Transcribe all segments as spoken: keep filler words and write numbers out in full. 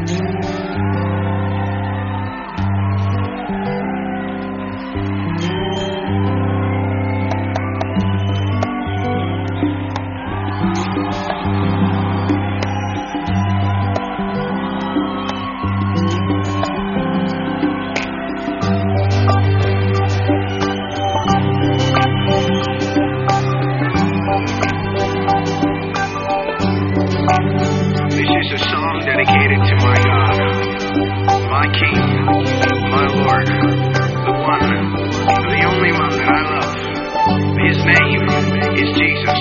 Dedicated to my God, my King, my Lord, the one, the only one that I love. His name is Jesus.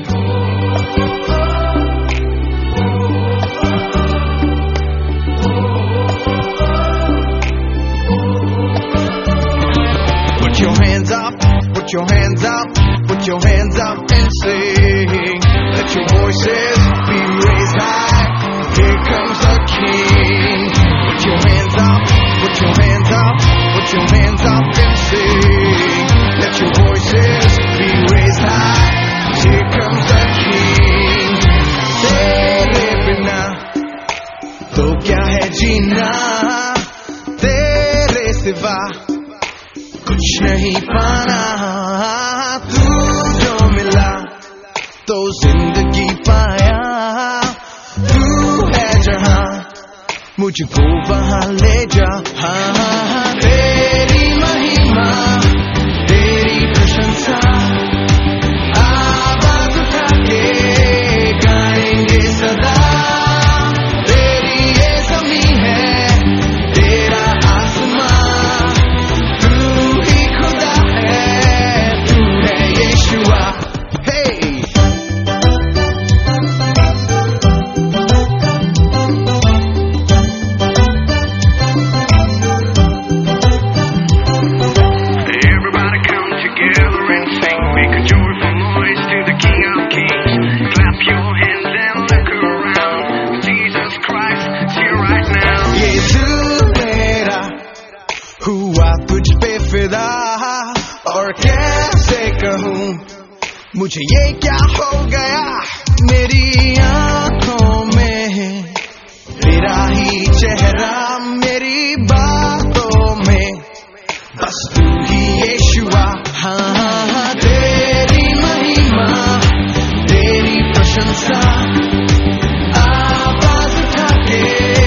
Put your hands up, put your hands up, put your hands up and sing. Let your voices be raised high. Here comes the King. Put your hands up, put your hands up, put your hands up and sing. Let your voices be raised high. Here comes the King. तेरे बिना तो क्या है जीना, तेरे सिवा कुछ नहीं पाना. तू जो मिला तो जिंदगी पाया. मुझको वहाँ ले जा. हाँ हाँ तेरी महिमा, तेरी प्रशंसा, आवाज उठा के गाएंगे सदा. तेरी ये ज़मीं है, तेरा आसमां, तू ही खुदा है, तू है यीशुआ. Hey! हुआ तुझ पे फिदा और कैसे कहूँ मुझे ये क्या हो गया. मेरी आँखों में तेरा ही चेहरा, मेरी बातों में बस तू ही यीशुआ. हाँ हाँ तेरी महिमा, तेरी प्रशंसा, आवाज उठा के